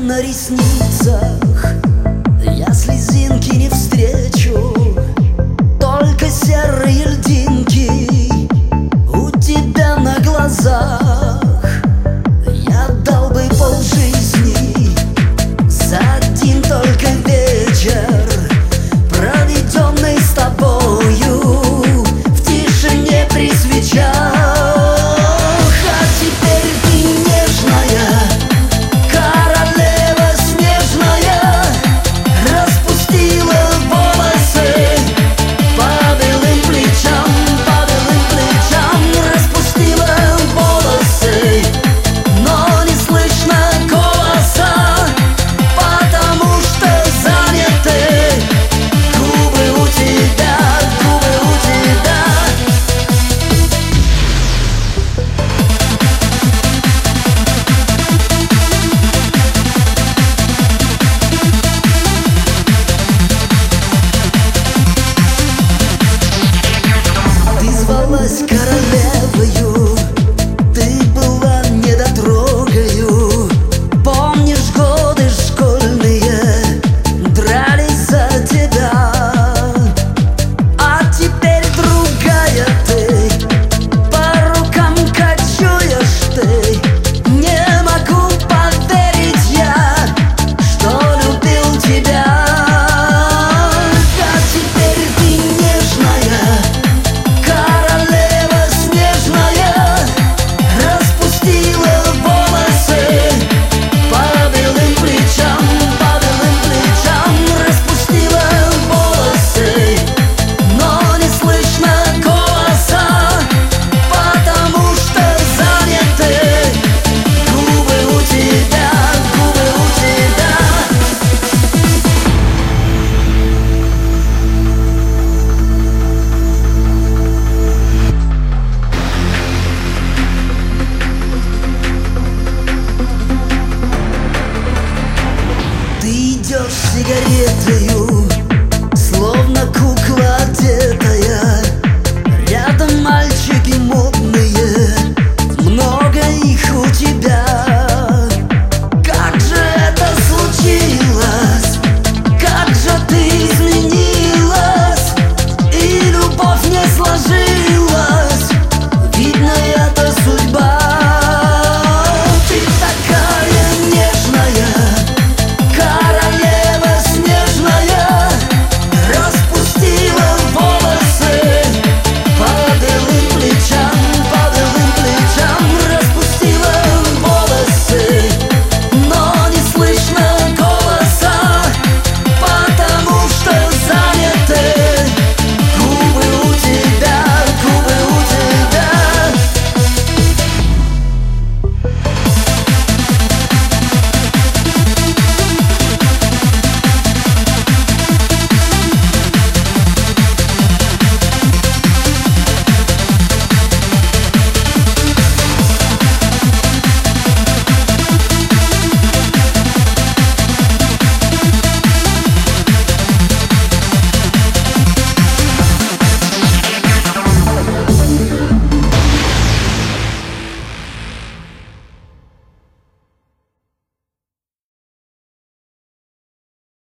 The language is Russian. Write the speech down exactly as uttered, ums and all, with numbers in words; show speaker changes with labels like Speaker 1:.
Speaker 1: на ресницах я слезинки не встречу, только серые льдинки у тебя на глазах. Я дал бы полжизни за один только вечер, проведенный с тобою в тишине при свечах. А теперь ты нежная королева снежная, распустила волосы по белым плечам, по белым плечам распустила волосы, но не слышно голоса, потому что заняты губы у тебя, губы у тебя. Ты звалась королевою, ты была недотрогою. Помнишь, годы школьные дрались за тебя, а теперь другая ты, по рукам кочуешь ты.